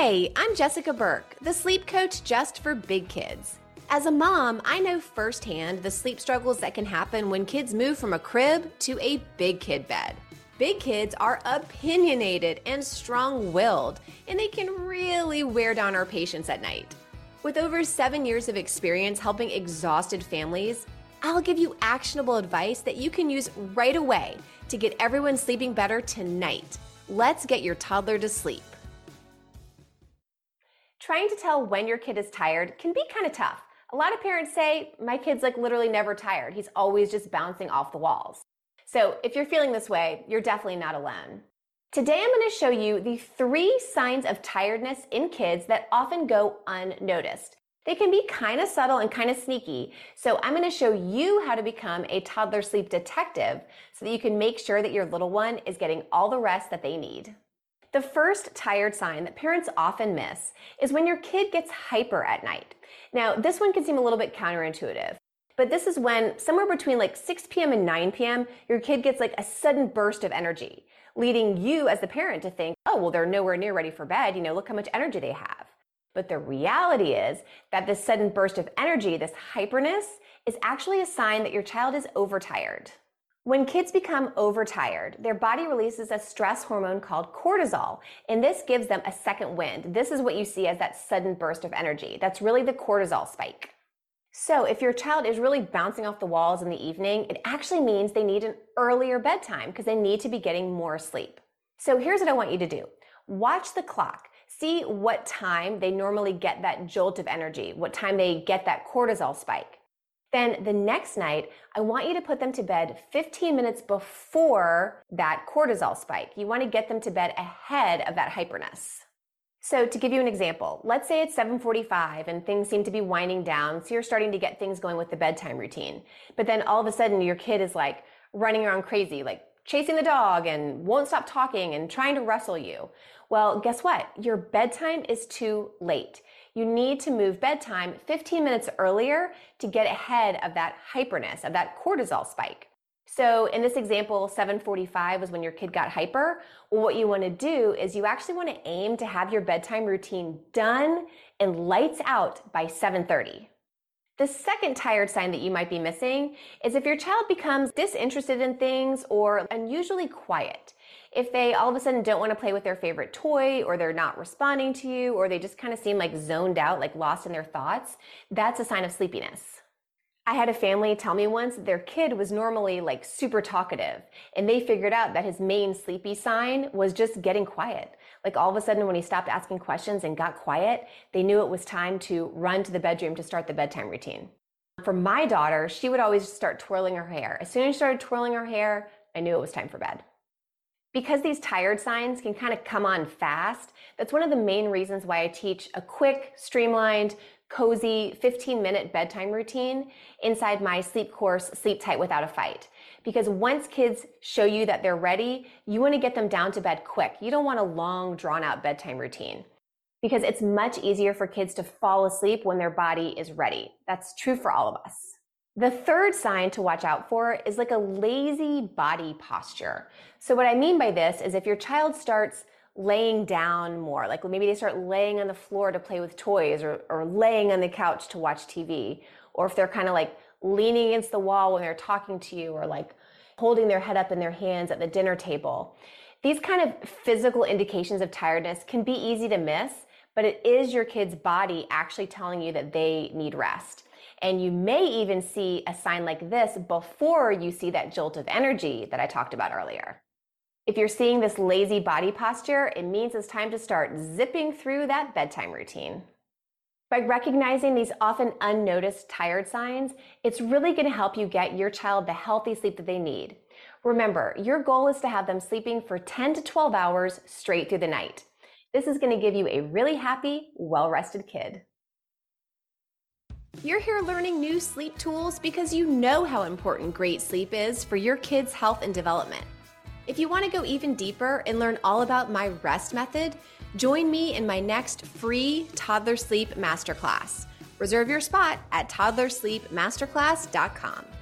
Hey, I'm Jessica Burke, the sleep coach just for big kids. As a mom, I know firsthand the sleep struggles that can happen when kids move from a crib to a big kid bed. Big kids are opinionated and strong-willed, and they can really wear down our patience at night. With over 7 years of experience helping exhausted families, I'll give you actionable advice that you can use right away to get everyone sleeping better tonight. Let's get your toddler to sleep. Trying to tell when your kid is tired can be kind of tough. A lot of parents say, my kid's literally never tired. He's always just bouncing off the walls. So if you're feeling this way, you're definitely not alone. Today I'm going to show you the 3 signs of tiredness in kids that often go unnoticed. They can be kind of subtle and kind of sneaky, so I'm going to show you how to become a toddler sleep detective so that you can make sure that your little one is getting all the rest that they need. The first tired sign that parents often miss is when your kid gets hyper at night. Now, this one can seem a little bit counterintuitive, but this is when somewhere between 6 p.m. and 9 p.m., your kid gets a sudden burst of energy, leading you as the parent to think, oh, well, they're nowhere near ready for bed. Look how much energy they have. But the reality is that this sudden burst of energy, this hyperness, is actually a sign that your child is overtired. When kids become overtired, their body releases a stress hormone called cortisol, and this gives them a second wind. This is what you see as that sudden burst of energy. That's really the cortisol spike. So if your child is really bouncing off the walls in the evening, it actually means they need an earlier bedtime because they need to be getting more sleep. So here's what I want you to do. Watch the clock. See what time they normally get that jolt of energy, what time they get that cortisol spike. Then the next night, I want you to put them to bed 15 minutes before that cortisol spike. You want to get them to bed ahead of that hyperness. So to give you an example, let's say it's 7:45 and things seem to be winding down, so you're starting to get things going with the bedtime routine. But then all of a sudden your kid is running around crazy, chasing the dog and won't stop talking and trying to wrestle you. Well, guess what? Your bedtime is too late. You need to move bedtime 15 minutes earlier to get ahead of that hyperness, of that cortisol spike. So in this example, 7:45 was when your kid got hyper. Well, what you want to do is you actually want to aim to have your bedtime routine done and lights out by 7:30. The second tired sign that you might be missing is if your child becomes disinterested in things or unusually quiet. If they all of a sudden don't want to play with their favorite toy, or they're not responding to you, or they just kind of seem zoned out, lost in their thoughts, that's a sign of sleepiness. I had a family tell me once that their kid was normally super talkative, and they figured out that his main sleepy sign was just getting quiet. All of a sudden when he stopped asking questions and got quiet, they knew it was time to run to the bedroom to start the bedtime routine. For my daughter, she would always start twirling her hair. As soon as she started twirling her hair, I knew it was time for bed. Because these tired signs can kind of come on fast, that's one of the main reasons why I teach a quick, streamlined, cozy 15-minute bedtime routine inside my sleep course, Sleep Tight Without a Fight. Because once kids show you that they're ready, you want to get them down to bed quick. You don't want a long, drawn-out bedtime routine because it's much easier for kids to fall asleep when their body is ready. That's true for all of us. The third sign to watch out for is a lazy body posture. So what I mean by this is if your child starts laying down more, maybe they start laying on the floor to play with toys or laying on the couch to watch TV, or if they're kind of leaning against the wall when they're talking to you, or holding their head up in their hands at the dinner table. These kind of physical indications of tiredness can be easy to miss, but it is your kid's body actually telling you that they need rest. And you may even see a sign like this before you see that jolt of energy that I talked about earlier. If you're seeing this lazy body posture, it means it's time to start zipping through that bedtime routine. By recognizing these often unnoticed tired signs, it's really going to help you get your child the healthy sleep that they need. Remember, your goal is to have them sleeping for 10 to 12 hours straight through the night. This is going to give you a really happy, well-rested kid. You're here learning new sleep tools because you know how important great sleep is for your kids' health and development. If you want to go even deeper and learn all about my rest method, join me in my next free Toddler Sleep Masterclass. Reserve your spot at toddlersleepmasterclass.com.